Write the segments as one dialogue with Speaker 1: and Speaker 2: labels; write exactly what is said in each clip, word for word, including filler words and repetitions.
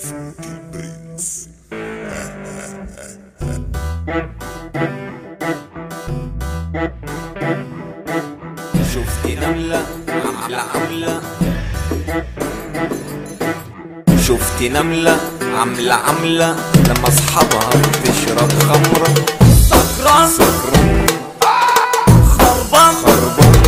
Speaker 1: البرنس.
Speaker 2: شفت نملة عاملة عاملة شفت نملة عاملة عاملة لما اصحابها بتشرب خمرة.
Speaker 3: سكران
Speaker 2: سكران
Speaker 3: خربان
Speaker 2: خربان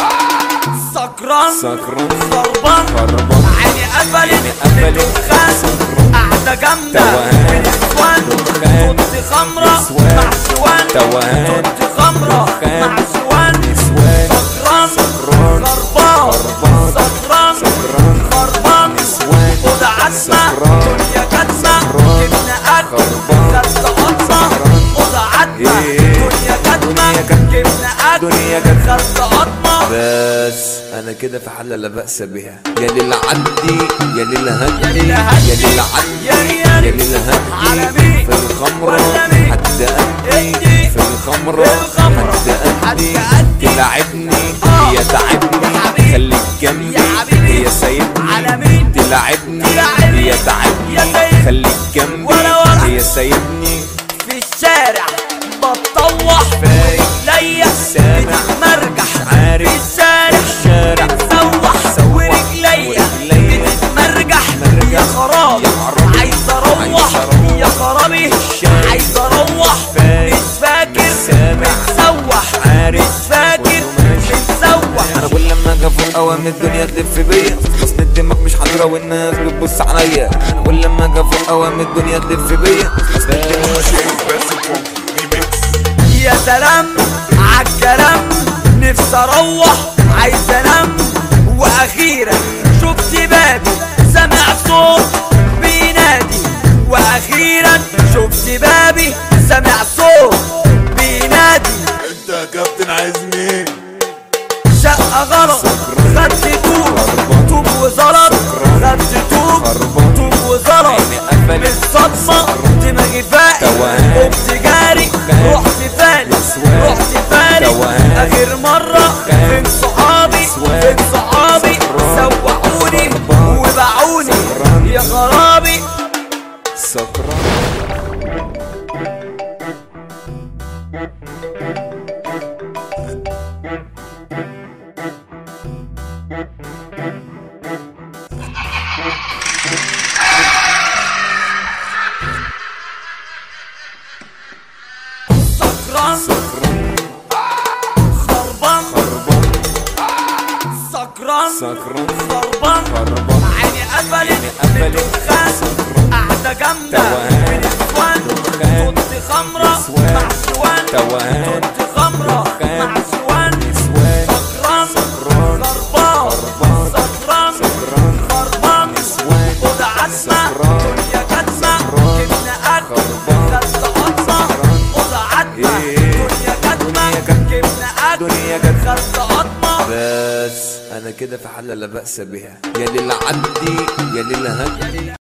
Speaker 3: سكران
Speaker 2: سكران
Speaker 3: خربان
Speaker 2: خربان
Speaker 3: عيني قفلت
Speaker 2: قفلت
Speaker 3: دخان قاعدة جامدة
Speaker 2: توهان
Speaker 3: ونسوان
Speaker 2: دخان
Speaker 3: كنت خمرة
Speaker 2: نسوان
Speaker 3: مع سوان
Speaker 2: توهان
Speaker 3: كنت خمرة
Speaker 2: دخان
Speaker 3: مع سوان
Speaker 2: نسوان
Speaker 3: سكران
Speaker 2: سكران
Speaker 3: خربان
Speaker 2: خربان
Speaker 3: سكران
Speaker 2: سكران
Speaker 3: خربان
Speaker 2: نسوان
Speaker 3: خد عتمة
Speaker 2: سكران
Speaker 3: دنيا كتمة
Speaker 2: سكران
Speaker 3: جبنا أكل
Speaker 2: خربان
Speaker 3: خدت قطمة
Speaker 2: سكران
Speaker 3: خد عتمة
Speaker 2: إيه.
Speaker 3: دنيا كتمة
Speaker 2: دنيا كتمة.
Speaker 3: جبنا أكل
Speaker 2: دنيا كتمة.
Speaker 3: خدت قطمة.
Speaker 2: بس انا كده في حالة لا بأس بها. يا ليل عدي يا ليل هدي
Speaker 3: يا ليل هدي.
Speaker 2: يا ليل عدي
Speaker 3: يا
Speaker 2: يا
Speaker 3: ريال.
Speaker 2: ليل
Speaker 3: على
Speaker 2: هدي
Speaker 3: مين؟
Speaker 2: في الخمرة
Speaker 3: ولا مين؟
Speaker 2: حد أدي
Speaker 3: ادي.
Speaker 2: في الخمرة
Speaker 3: في الخمرة.
Speaker 2: حد أدي
Speaker 3: حد أدي.
Speaker 2: تلعبني
Speaker 3: آه.
Speaker 2: هي تعبني
Speaker 3: يا حبيبي.
Speaker 2: خليك جنبي
Speaker 3: يا حبيبي.
Speaker 2: هي سايبني
Speaker 3: على مين؟
Speaker 2: تلعبني
Speaker 3: تلعبني.
Speaker 2: هي تعبني
Speaker 3: يا سايب.
Speaker 2: خليك جنبي
Speaker 3: ولا ولا.
Speaker 2: هي سايبني
Speaker 3: في الشارع بتطوح
Speaker 2: فايق
Speaker 3: ليا
Speaker 2: سامع
Speaker 3: بتتمرجح
Speaker 2: عارف
Speaker 3: في الشارع
Speaker 2: الشارع
Speaker 3: بتسوح
Speaker 2: سوح
Speaker 3: ورجليا
Speaker 2: ورجليا
Speaker 3: بتتمرجح
Speaker 2: مرجح.
Speaker 3: يا خرابي
Speaker 2: يا خرابي.
Speaker 3: عايز
Speaker 2: عايز
Speaker 3: اروح
Speaker 2: أروح.
Speaker 3: يا خرابي
Speaker 2: الشارع.
Speaker 3: عايز اروح
Speaker 2: فايق.
Speaker 3: مش فاكر
Speaker 2: مش سامع.
Speaker 3: متسوح
Speaker 2: عارف.
Speaker 3: مش فاكر
Speaker 2: كله ماشي.
Speaker 3: متسوح
Speaker 2: انا كل لما اجي افوق اوام الدنيا تلف بيا اصل الدماغ مش حاضره والناس بتبص عليا. انا كل لما اجي افوق اوام الدنيا تلف بيا اصل الدماغ
Speaker 3: يا سلام عالكلام نفسي اروح عايز انام واخيرا شفت بابي سمع صوت بينادي واخيرا شفت بابي سمع صوت بينادي
Speaker 1: انت يا كابتن عايز مين؟
Speaker 3: شقة غلط خدت طوب طوب وزلط خدت طوب
Speaker 2: خربان.
Speaker 3: طوب وزلط
Speaker 2: عيني قفلت.
Speaker 3: بالصدمة دماغي فاقت
Speaker 2: توهان.
Speaker 3: قمت جاري
Speaker 2: دخان.
Speaker 3: رحت فالت
Speaker 2: نسوان.
Speaker 3: رحت فالت
Speaker 2: توهان.
Speaker 3: آخر مرة
Speaker 2: دخان.
Speaker 3: فين صحابي
Speaker 2: نسوان.
Speaker 3: فين صحابي
Speaker 2: سكران.
Speaker 3: سوحوني
Speaker 2: خربان.
Speaker 3: وباعوني
Speaker 2: سكران.
Speaker 3: يا خرابي.
Speaker 2: سكران
Speaker 3: سكران
Speaker 2: سكران
Speaker 3: خربان
Speaker 2: خربان
Speaker 3: سكران
Speaker 2: سكران
Speaker 3: خربان
Speaker 2: خربان
Speaker 3: عيني قفلت
Speaker 2: قفلت.
Speaker 3: دخان
Speaker 2: سكران
Speaker 3: قاعدة جامدة
Speaker 2: توهان.
Speaker 3: ونسوان
Speaker 2: دخان.
Speaker 3: كنت خمرة
Speaker 2: نسوان.
Speaker 3: مع سوان
Speaker 2: توهان.
Speaker 3: كنت خمرة
Speaker 2: دخان.
Speaker 3: مع سوان
Speaker 2: نسوان
Speaker 3: سكران
Speaker 2: سكران
Speaker 3: خربان
Speaker 2: خربان.
Speaker 3: سكران
Speaker 2: سكران
Speaker 3: خربان
Speaker 2: نسوان
Speaker 3: خد عتمة
Speaker 2: سكران.
Speaker 3: دنيا كتمة
Speaker 2: سكران.
Speaker 3: جبنا أكل
Speaker 2: خربان.
Speaker 3: خدت قطمة
Speaker 2: سكران.
Speaker 3: خد عتمة
Speaker 2: إيه.
Speaker 3: دنيا كتمة
Speaker 2: دنيا كتمة.
Speaker 3: جبنا أكل
Speaker 2: دنيا كتمة.
Speaker 3: خدت قطمة.
Speaker 2: بس انا كده في حالة لا بأس بها. يا ليل عدي يا ليل هدي